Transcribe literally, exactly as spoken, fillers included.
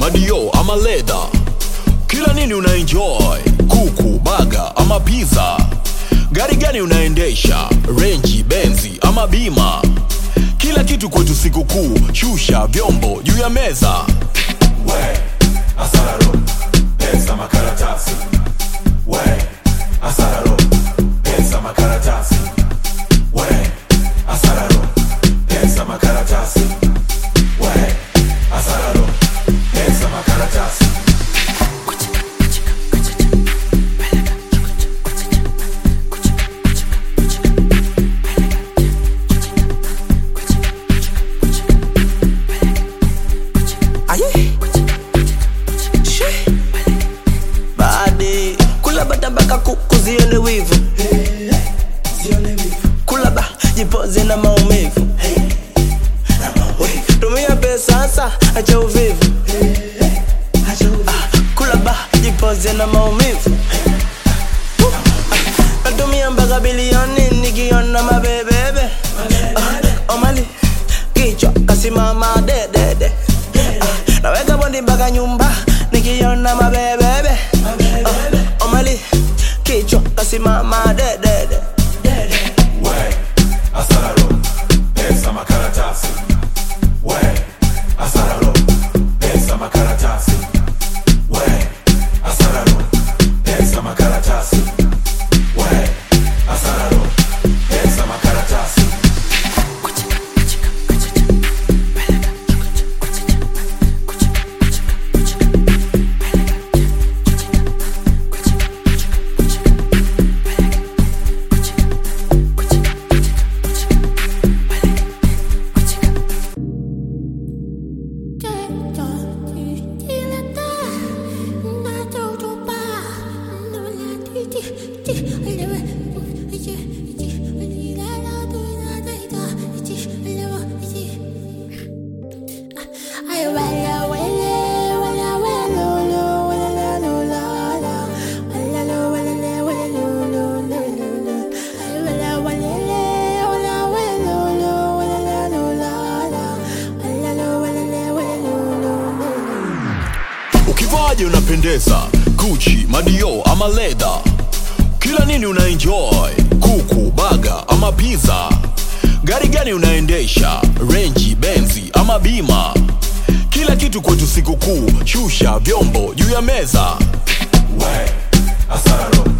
madio ama leather, kila nini una enjoy? Kuku, baga ama pizza? Gari gani unaendesha? Range, Benzi ama bima? Kila kitu kwetu siku kuu, shusha vyombo juu ya meza. We, asararo, pesa makaratasi. We, asararo, pesa makaratasi. We, asararo, pesa makaratasi. We, asararo, pesa makaratasi. Badi kula batabaka kuku zione wivu, kula ba jipoze na maumivu. Tumia pesa sasa, acha uvivu. Kula ba jipoze na maumivu. Natumia mpaka bilioni nikiona mabebebe. Omali kichwa kasimama de de de. Naweka bondi mpaka nyumba nikiona mabebebe. Omali kichwa kasimama de de de. We, asararo, pesa makaratasi. We, asararo, pesa makaratasi. We, asararo, pesa makaratasi. We, asararo, pesa makaratasi. Ukivaje unapendeza? Gucci, madio ama leather, kila nini una enjoy? Kuku, baga ama pizza? Gari gani unaendesha? Range, Benzi ama bima? Kila kitu kwetu siku kuu, shusha vyombo juu ya meza. We, asararo,